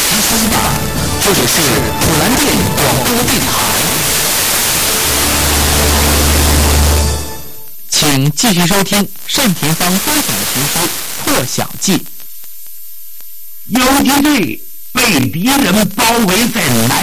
齐声吧，这里是普兰店广播电台。请继续收听单田芳播讲的评书《破晓记》。 游击队被敌人包围在南